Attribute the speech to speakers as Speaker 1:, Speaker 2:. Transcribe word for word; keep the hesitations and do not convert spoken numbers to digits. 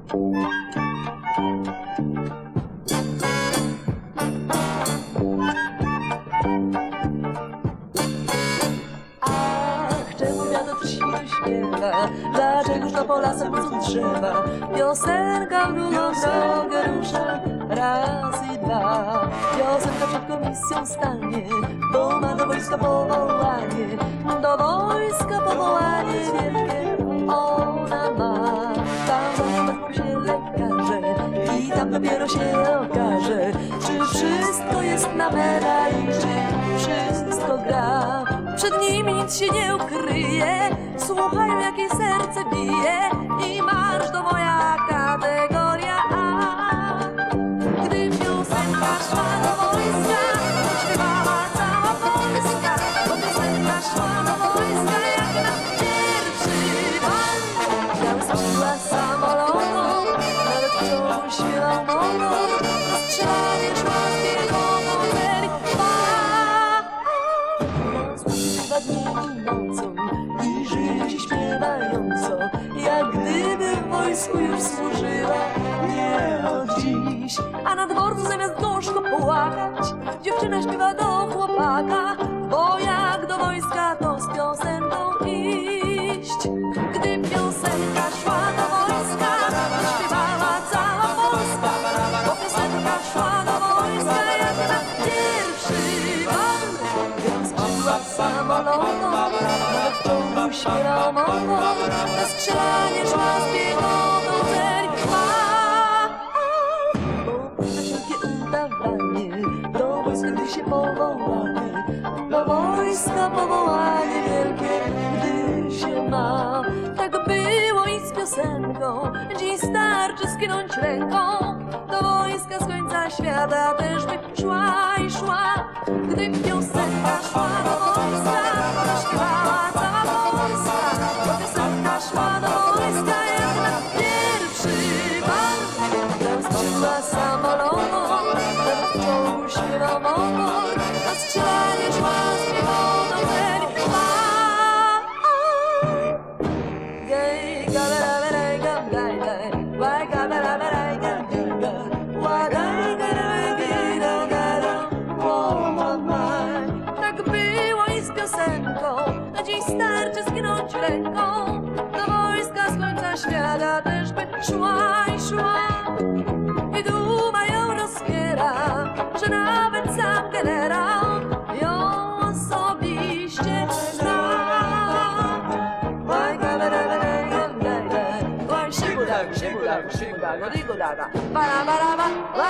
Speaker 1: Dlaczegoż to po lasach budzą drzewa? Piosenka w drugą drogę rusza raz i dwa. Piosenka przed komisją stanie, bo ma do wojska powołanie. Do wojska powołanie wielkie ona ma. Tam wezmą się lekarze i tam dopiero się okaże, czy wszystko jest na mera i czy wszystko gra. Przed nimi nic się nie ukryje, słuchają jak jej serce bije i marsz do boja kategoria A. Gdy piosenka szła do wojska, śpiewała cała Polska, bo piosenka szła do wojska jak na pierwszy bal. Miały skrzydła samolotu, nawet w czołgu śpiewał motor, strzelanie szła z biegową celi. Dni i nocą i żyje się śpiewająco, jak gdyby w wojsku już służyła nie od dziś. A na dworcu zamiast gorzko płakać, dziewczyna śpiewa do chłopaka, bo jak do wojska to z piosenką iść. Gdy piosenka szła do wojska, śpiewała cała Polska, bo piosenka szła do wojska jak na pierwszy bal. Samolotu, nawet w czołgu śpiewał motor, na strzelanie szła z biegową celi. Bo wszelkie udawanie do wojska, gdy się powołanie, do wojska powołanie wielkie, gdy się ma. Tak było i z piosenką, dziś starczy skinąć ręką. Do wojska z końca świata też by szła i szła. Gdy piosenka szła do wojska, śpiewała cała Polska, bo piosenka szła do wojska jak na pierwszy bal. Tam skrzydła samolotu, nawet w czołgu śpiewał motor, na strzelanie szła z piechotą celi. Gej, gaberaj, gam, gaj, gaj, łaj, gaberaj, gam, gaj, gaj, łaj, gaj, gaj, gaj, gaj, tak było i z piosenką, na dziś starczy skinąć ręką. Do wojska z końca świata też by szła i szła. I duma ją rozpiera, że nawet sam generał ją osobiście zna. Łaj, gaberaj, gam, gaj, gaj, łaj, szybudak, szybudak, szybudak, odigodaga, bara, bara, bara.